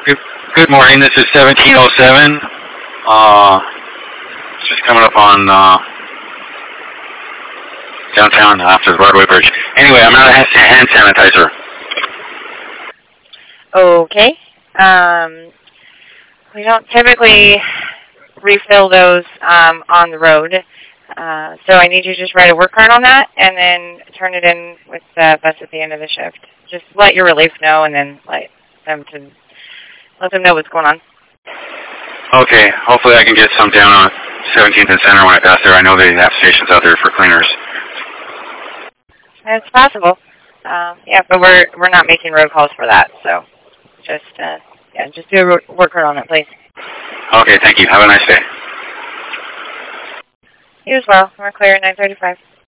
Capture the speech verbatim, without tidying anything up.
Good, good morning. This is seventeen oh seven. Uh, it's just coming up on uh, downtown after the Broadway Bridge. Anyway, I'm out of hand sanitizer. Okay. Um, we don't typically refill those um, on the road. Uh, so I need you to just write a work card on that and then turn it in with uh, us at the end of the shift. Just let your relief know and then let them to let them know what's going on. Okay. Hopefully I can get some down on seventeenth and Center when I pass there. I know they have stations out there for cleaners. It's possible. Uh, yeah, but we're we're not making road calls for that. So just uh, yeah, just do a work card on it, please. Okay. Thank you. Have a nice day. You as well. We're clear at nine thirty-five.